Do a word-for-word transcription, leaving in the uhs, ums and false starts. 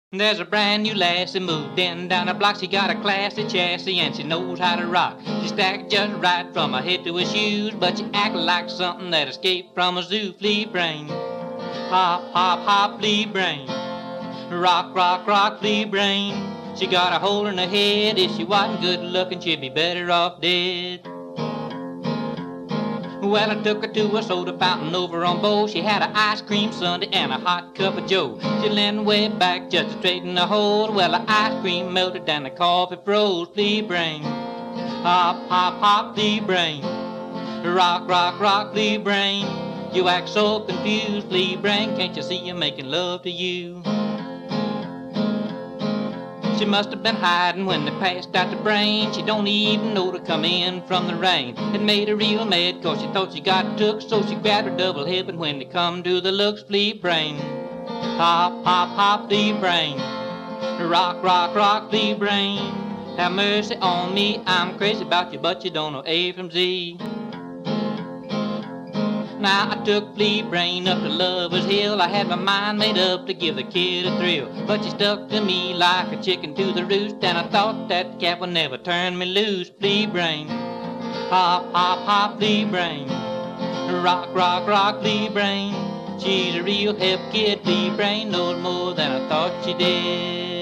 There's a brand new lassie moved in down the block. She got a classy chassis and she knows how to rock. She stacked just right from her head to her shoes, but she act like something that escaped from a zoo. Flea brain, hop, hop, hop, flea brain. Rock, rock, rock, flea brain. She got a hole in her head. If she wasn't good looking, she'd be better off dead. Well, I took her to a soda fountain over on Bow. She had an ice cream sundae and a hot cup of joe. She leaned way back just to straighten the hole. Well, the ice cream melted and the coffee froze. Flea brain, hop, hop, hop, flea brain. Rock, rock, rock, flea brain. You act so confused, flea brain. Can't you see you're making love to you? She must have been hiding when they passed out the brain. She don't even know to come in from the rain. It made her real mad cause she thought she got took, so she grabbed her double hip, and when they come to the looks, flea brain, hop, hop, hop, flea brain. Rock, rock, rock, flea brain. Have mercy on me, I'm crazy about you, but you don't know A from Z. Now I took flea brain up to Lover's Hill. I had my mind made up to give the kid a thrill, but she stuck to me like a chicken to the roost, and I thought that cat would never turn me loose. Flea brain, hop, hop, hop, flea brain. Rock, rock, rock, flea brain. She's a real hip kid, flea brain knows more than I thought she did.